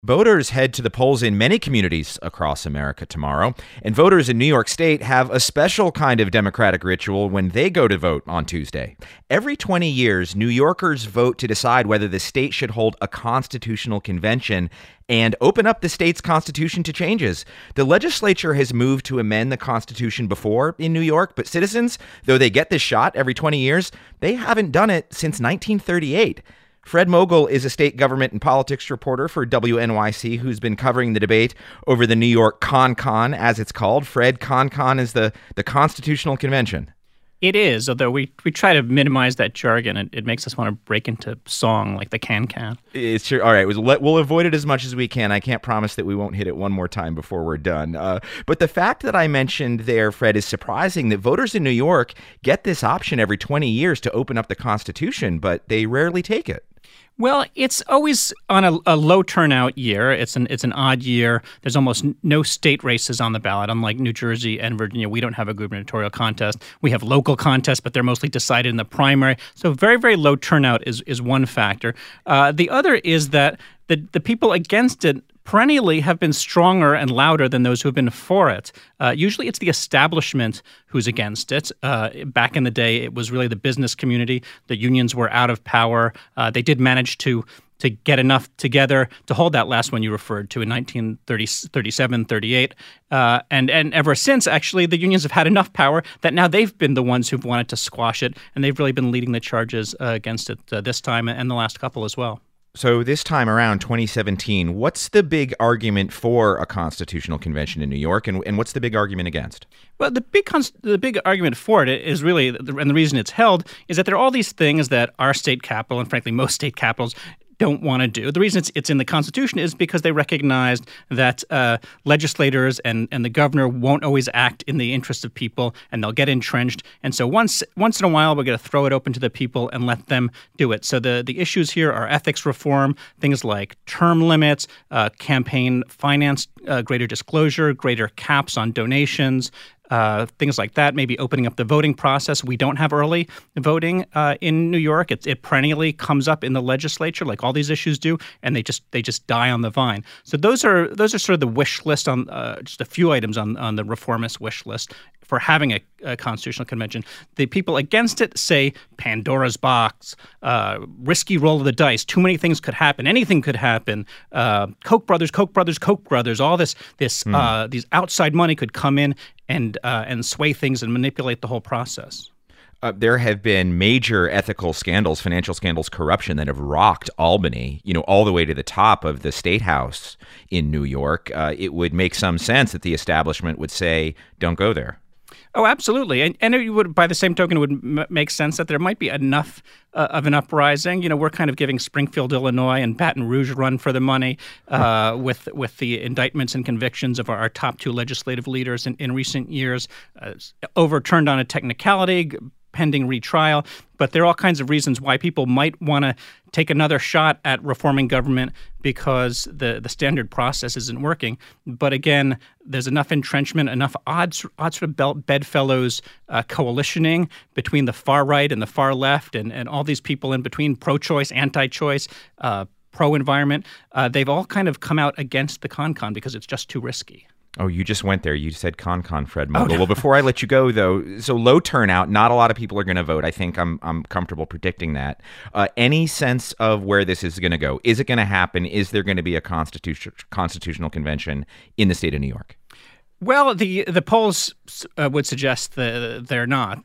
Voters head to the polls in many communities across America tomorrow, and voters in New York State have a special kind of democratic ritual when they go to vote on Tuesday. Every 20 years, New Yorkers vote to decide whether the state should hold a constitutional convention and open up the state's constitution to changes. The legislature has moved to amend the Constitution before in New York, but citizens, though they get this shot every 20 years, they haven't done it since 1938. Fred Mogul is a state government and politics reporter for WNYC who's been covering the debate over the New York ConCon, as it's called. Fred, ConCon is the Constitutional Convention. It is, although we try to minimize that jargon. It makes us want to break into song like the can-can. It's true. All right, we'll avoid it as much as we can. I can't promise that we won't hit it one more time before we're done. But the fact that I mentioned there, Fred, is surprising that voters in New York get this option every 20 years to open up the Constitution, but they rarely take it. Well, it's always on a low turnout year. It's an odd year. There's almost no state races on the ballot. Unlike New Jersey and Virginia, we don't have a gubernatorial contest. We have local contests, but they're mostly decided in the primary. So very, very low turnout is one factor. The other is that the people against it perennially have been stronger and louder than those who have been for it. Usually it's the establishment who's against it. Back in the day, it was really the business community. The unions were out of power. They did manage to get enough together to hold that last one you referred to in 1937, 38. And ever since, actually, the unions have had enough power that now they've been the ones who've wanted to squash it, and they've really been leading the charges against it this time and the last couple as well. So this time around, 2017, what's the big argument for a constitutional convention in New York, and what's the big argument against? Well, the big argument for it is really, and the reason it's held, is that there are all these things that our state capital, and frankly most state capitals, don't want to do. The reason it's in the Constitution is because they recognized that legislators and the governor won't always act in the interest of people, and they'll get entrenched. And so once in a while, we're going to throw it open to the people and let them do it. So the issues here are ethics reform, things like term limits, campaign finance, greater disclosure, greater caps on donations, things like that, maybe opening up the voting process. We don't have early voting in New York. It perennially comes up in the legislature, like all these issues do, and they just die on the vine. So those are sort of the wish list on just a few items on the reformist wish list for having a constitutional convention. The people against it say Pandora's box, risky roll of the dice. Too many things could happen. Anything could happen. Koch brothers. All these outside money could come in and sway things and manipulate the whole process. There have been major ethical scandals, financial scandals, corruption that have rocked Albany, all the way to the top of the State House in New York. It would make some sense that the establishment would say, don't go there. Oh, absolutely. And it would, by the same token, it would make sense that there might be enough of an uprising. We're kind of giving Springfield, Illinois, and Baton Rouge a run for the money with the indictments and convictions of our top two legislative leaders in recent years, overturned on a technicality, pending retrial. But there are all kinds of reasons why people might want to take another shot at reforming government because the standard process isn't working. But again, there's enough entrenchment, enough odd sort of bedfellows coalitioning between the far right and the far left and all these people in between, pro-choice, anti-choice, pro-environment. They've all kind of come out against the ConCon because it's just too risky. Oh, you just went there. You said ConCon, Fred Mogul. Oh, no. Well, before I let you go, though, so low turnout, not a lot of people are going to vote. I think I'm comfortable predicting that. Any sense of where this is going to go? Is it going to happen? Is there going to be a constitutional convention in the state of New York? Well, the polls would suggest that they're not.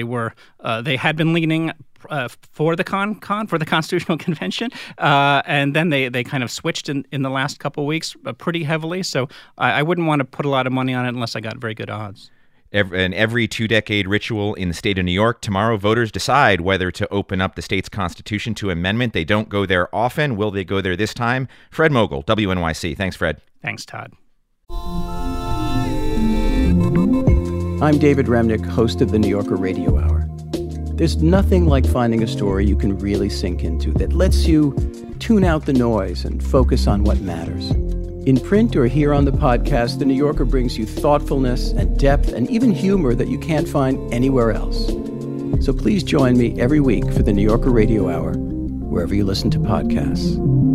They had been leaning for the for the Constitutional Convention, and then they kind of switched in the last couple of weeks pretty heavily. So I wouldn't want to put a lot of money on it unless I got very good odds. Every two-decade ritual in the state of New York. Tomorrow, voters decide whether to open up the state's constitution to amendment. They don't go there often. Will they go there this time? Fred Mogul, WNYC. Thanks, Fred. Thanks, Todd. I'm David Remnick, host of the New Yorker Radio Hour. There's nothing like finding a story you can really sink into that lets you tune out the noise and focus on what matters. In print or here on the podcast, The New Yorker brings you thoughtfulness and depth and even humor that you can't find anywhere else. So please join me every week for the New Yorker Radio Hour, wherever you listen to podcasts.